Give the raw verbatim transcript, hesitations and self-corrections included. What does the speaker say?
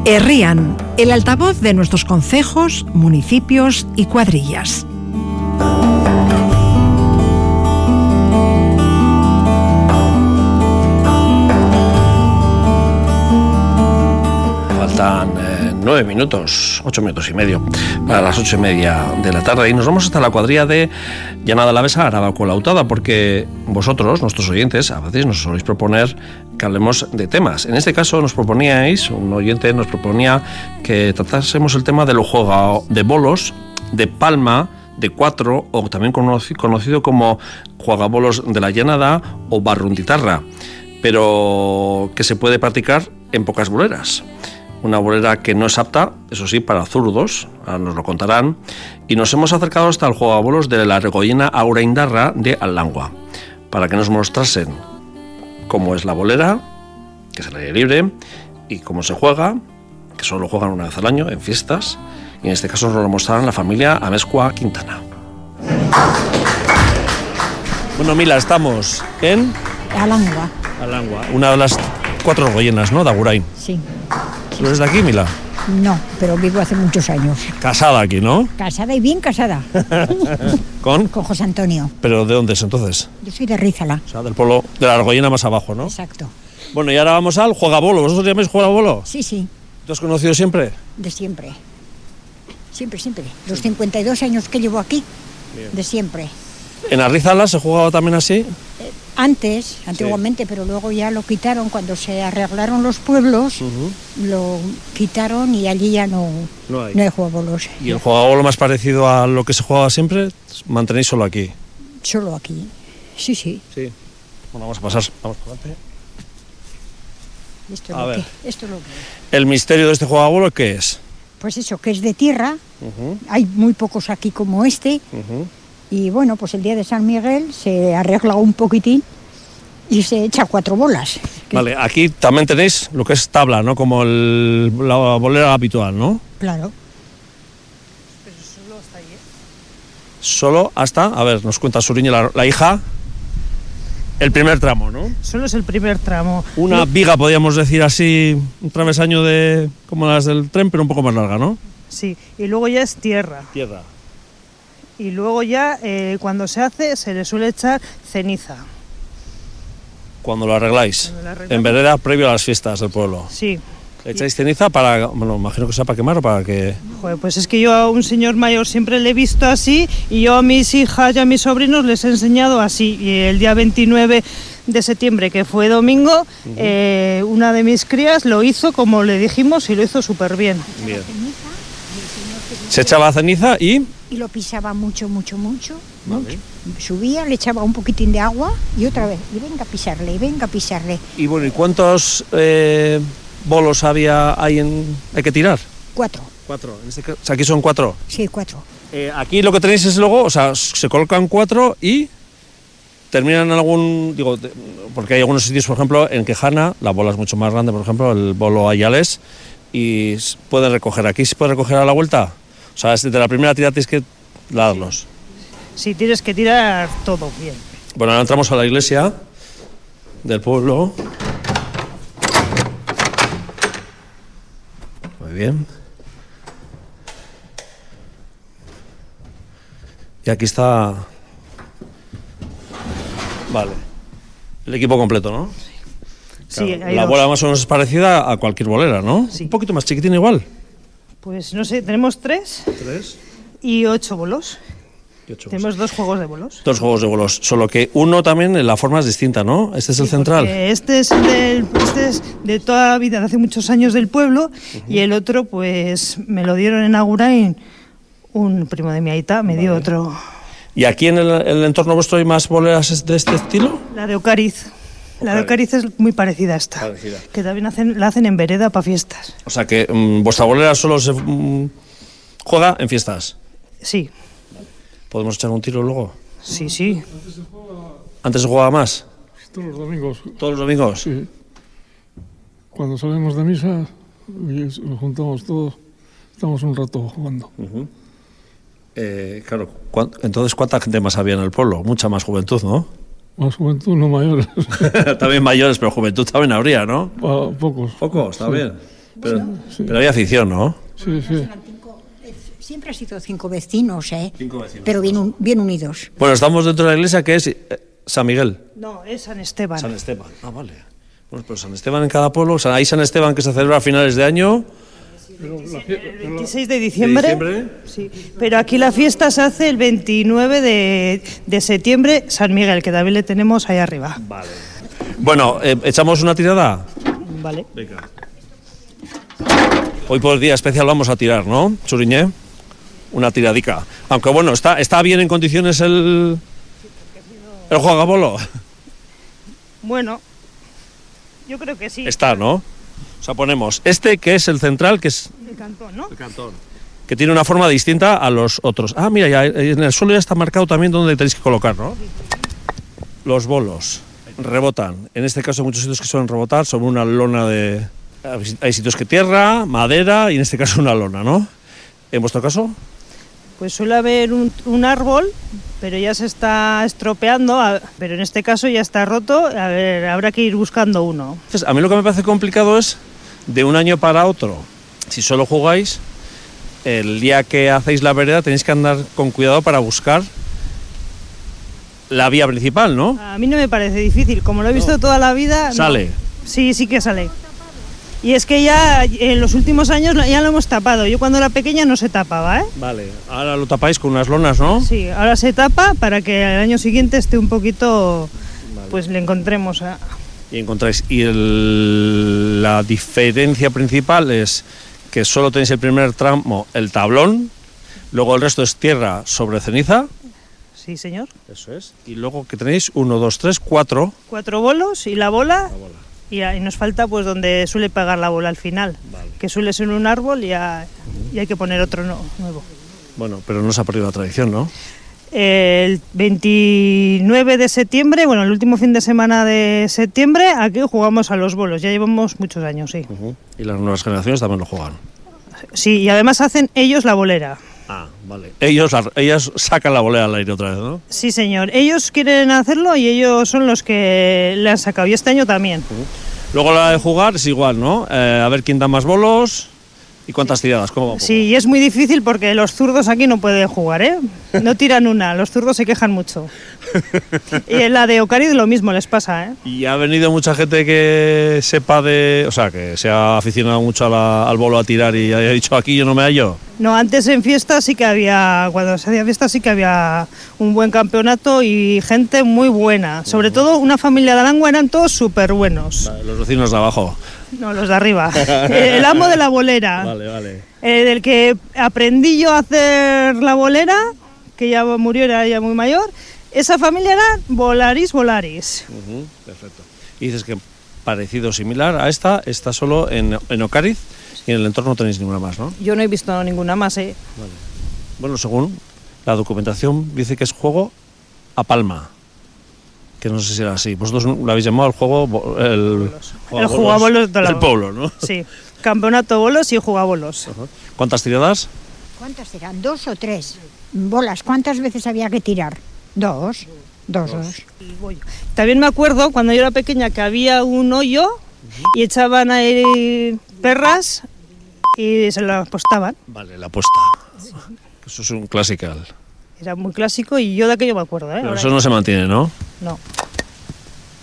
Herrian, el altavoz de nuestros concejos, municipios y cuadrillas. Faltan eh, nueve minutos, ocho minutos y medio para las ocho y media de la tarde y nos vamos hasta la cuadrilla de Llanada Alavesa, Araba Colautada, porque vosotros, nuestros oyentes, a veces nos soléis proponer que hablemos de temas. En este caso nos proponíais, un oyente nos proponía que tratásemos el tema del juego de bolos, de palma, de cuatro, o también conocido como jugabolos de la llanada o barrunditarra, pero que se puede practicar en pocas boleras. Una bolera que no es apta, eso sí, para zurdos, ahora nos lo contarán, y nos hemos acercado hasta el jugabolos de la Regoyena Auraindarra de Alangua, para que nos mostrasen cómo es la bolera, que es al aire libre, y cómo se juega, que solo juegan una vez al año en fiestas, y en este caso nos lo mostrarán la familia Amezcua Quintana. Bueno, Mila, estamos en Alangua. Alangua, una de las cuatro Regoyenas, ¿no?, de Agurain. Sí. ¿Tú eres de aquí, Mila? No, pero vivo hace muchos años. Casada aquí, ¿no? Casada y bien casada. ¿Con? Con José Antonio. ¿Pero de dónde es entonces? Yo soy de Rízala. O sea, del pueblo de la Regoyena más abajo, ¿no? Exacto. Bueno, y ahora vamos al juegabolo. ¿Vosotros llamáis juegabolo? Sí, sí. ¿Tú has conocido siempre? De siempre. Siempre, siempre. Los cincuenta y dos años que llevo aquí, bien. De siempre. ¿En Arrízala se jugaba también así? Eh, antes, antiguamente, sí. Pero luego ya lo quitaron cuando se arreglaron los pueblos, uh-huh. Lo quitaron y allí ya no, no hay, no hay jugabolos. ¿Y el jugabolo más parecido a lo que se jugaba siempre, mantenéis solo aquí? Solo aquí, sí, sí. Sí. Bueno, vamos a pasar, vamos para adelante. Esto es, a lo ver. Que, esto es lo que... ¿El misterio de este jugabolo qué es? Pues eso, que es de tierra, uh-huh. Hay muy pocos aquí como este, uh-huh. Y bueno, pues el día de San Miguel se arregla un poquitín y se echa cuatro bolas. Vale, aquí también tenéis lo que es tabla, ¿no? Como el, la bolera habitual, ¿no? Claro. Pero solo hasta ahí, ¿eh? Solo hasta, a ver, nos cuenta Suriña, la, la hija, el primer tramo, ¿no? Solo es el primer tramo. Una Yo... viga, podríamos decir así, un travesaño de como las del tren, pero un poco más larga, ¿no? Sí, y luego ya es tierra. Tierra. Y luego ya, eh, cuando se hace, se le suele echar ceniza. Cuando lo arregláis, lo en vereda, previo a las fiestas del pueblo. Sí. ¿Le echáis ceniza para, bueno, imagino que sea para quemar o para que...? Joder, pues es que yo a un señor mayor siempre le he visto así y yo a mis hijas y a mis sobrinos les he enseñado así. Y el día veintinueve de septiembre, que fue domingo, uh-huh. eh, una de mis crías lo hizo como le dijimos y lo hizo súper bien. Bien. Se echaba ceniza y... Y lo pisaba mucho, mucho, mucho, vale. mucho. Subía, le echaba un poquitín de agua y otra vez, y venga a pisarle, y venga a pisarle. Y bueno, ¿y cuántos eh, bolos había hay, en, hay que tirar? Cuatro. Cuatro, en este caso, o sea, aquí son cuatro. Sí, cuatro. Eh, aquí lo que tenéis es luego, o sea, se colocan cuatro y terminan en algún, digo, porque hay algunos sitios, por ejemplo, en Quejana, la bola es mucho más grande, por ejemplo, el bolo Ayales, y pueden recoger. ¿Aquí se puede recoger a la vuelta? O sea, desde la primera tirada tienes que darlos. Sí, tienes que tirar todo bien. Bueno, ahora entramos a la iglesia del pueblo. Muy bien. Y aquí está... Vale. El equipo completo, ¿no? Sí. Claro, la bola más o menos es parecida a cualquier bolera, ¿no? Sí. Un poquito más chiquitina igual. Pues no sé, tenemos tres. Tres. Y ocho bolos. Y ocho tenemos bolos. Dos juegos de bolos. Dos juegos de bolos, solo que uno también, la forma es distinta, ¿no? Este es sí, el central. Este es, del, este es de toda la vida, de hace muchos años del pueblo, uh-huh. Y el otro, pues, me lo dieron en Agurain, un primo de mi aita, me vale. dio otro. ¿Y aquí en el, el entorno vuestro hay más boleras de este estilo? La de Ocariz. La de Ocariz es muy parecida a esta, parecida. Que también hacen, la hacen en vereda para fiestas. O sea que um, vuestra bolera solo se um, juega en fiestas. Sí. ¿Podemos echar un tiro luego? Sí, sí. Antes se jugaba... ¿Antes se jugaba más? Todos los domingos. ¿Todos los domingos? Sí. Cuando salimos de misa, nos juntamos todos, estamos un rato jugando. Uh-huh. eh, claro, entonces ¿cuánta gente más había en el pueblo? Mucha más juventud, ¿no? Más juventud, no mayores. También mayores, pero juventud también habría, ¿no? Pa, pocos. Pocos, está sí. bien. Pero, pero hay afición, ¿no? Sí, sí. Siempre ha sido cinco vecinos, ¿eh? Cinco vecinos. Pero bien, un- bien unidos. Bueno, estamos dentro de la iglesia que es eh, San Miguel. No, es San Esteban. San Esteban. Ah, vale. Bueno, pero San Esteban en cada pueblo. O sea, hay San Esteban que se celebra a finales de año. Pero la fie- El pero la- veintiséis de diciembre. ¿De diciembre? Sí. Pero aquí la fiesta se hace el veintinueve de, de septiembre, San Miguel, que también le tenemos ahí arriba. Vale. Bueno, eh, ¿echamos una tirada? Vale. Venga. Hoy por el día especial vamos a tirar, ¿no, Churiñé? Una tiradica. Aunque bueno, está, está bien en condiciones el, el juegabolo. Bueno, yo creo que sí. Está, ¿no? O sea, ponemos este que es el central, que es El cantón, ¿no? cantón, que tiene una forma distinta a los otros. Ah, mira, ya en el suelo ya está marcado también donde tenéis que colocar, ¿no? Los bolos rebotan. En este caso hay muchos sitios que suelen rebotar sobre una lona de... Hay sitios que tierra, madera y en este caso una lona, ¿no? ¿En vuestro caso? Pues suele haber un, un árbol, pero ya se está estropeando, a- pero en este caso ya está roto, a ver, habrá que ir buscando uno. Entonces, a mí lo que me parece complicado es de un año para otro. Si solo jugáis, el día que hacéis la vereda tenéis que andar con cuidado para buscar la vía principal, ¿no? A mí no me parece difícil, como lo he visto toda la vida... no. Sale. Sí, sí que sale. Y es que ya en los últimos años ya lo hemos tapado. Yo cuando era pequeña no se tapaba, ¿eh? Vale. Ahora lo tapáis con unas lonas, ¿no? Sí, ahora se tapa para que al año siguiente esté un poquito... Pues le encontremos a... Y encontráis. Y el- la diferencia principal es que solo tenéis el primer tramo, el tablón, luego el resto es tierra sobre ceniza. Sí, señor. Eso es. Y luego que tenéis uno, dos, tres, cuatro. Cuatro bolos y la bola. Y ahí nos falta pues donde suele pegar la bola al final, Vale. que suele ser un árbol y, a- y hay que poner otro no- nuevo. Bueno, pero no se ha perdido la tradición, ¿no? El veintinueve de septiembre, bueno, el último fin de semana de septiembre, aquí jugamos a los bolos. Ya llevamos muchos años, sí. Y las nuevas generaciones también lo juegan. Sí, y además hacen ellos la bolera. Ah, vale. Ellos, la- ellas sacan la bolera al aire otra vez, ¿no? Sí, señor. Ellos quieren hacerlo y ellos son los que le han sacado. Y este año también. Luego la de jugar es igual, ¿no? Eh, a ver quién da más bolos y cuántas tiradas. ¿Cómo va? Sí, y es muy difícil porque los zurdos aquí no pueden jugar, ¿eh? No tiran una, los zurdos se quejan mucho. Y en la de Ocariz lo mismo les pasa, ¿eh? Y ha venido mucha gente que sepa de... O sea, que se ha aficionado mucho a la- al bolo a tirar y haya dicho aquí yo no me hallo. No, antes en fiestas sí que había, cuando se hacía fiestas sí que había un buen campeonato y gente muy buena. Sobre todo una familia de Arango eran todos súper buenos. Los vecinos de abajo. No, los de arriba. El amo de la bolera. Vale, vale. Eh, del que aprendí yo a hacer la bolera, que ya murió, era ya muy mayor. Esa familia era Volaris Volaris. Ujú, perfecto. Y dices que parecido, similar a esta, está solo en, en Ocariz y en el entorno no tenéis ninguna más, ¿no? Yo no he visto ninguna más, ¿eh? Bueno, según la documentación dice que es juego a palma. Que no sé si era así. Vosotros lo habéis llamado el juego... bo- El, El jugabolos de la- del pueblo, ¿no? Sí, campeonato bolos y jugabolos. ¿Cuántas tiradas? ¿Cuántas eran? ¿Dos o tres? Bolas, ¿cuántas veces había que tirar? Dos. Dos, dos. Y voy. También me acuerdo cuando yo era pequeña que había un hoyo y echaban ahí perras y se las apostaban. Vale, la apuesta. Eso es un clasical. Era muy clásico y yo de aquello me acuerdo, ¿eh? Pero Ahora eso no se mantiene, ¿no? no.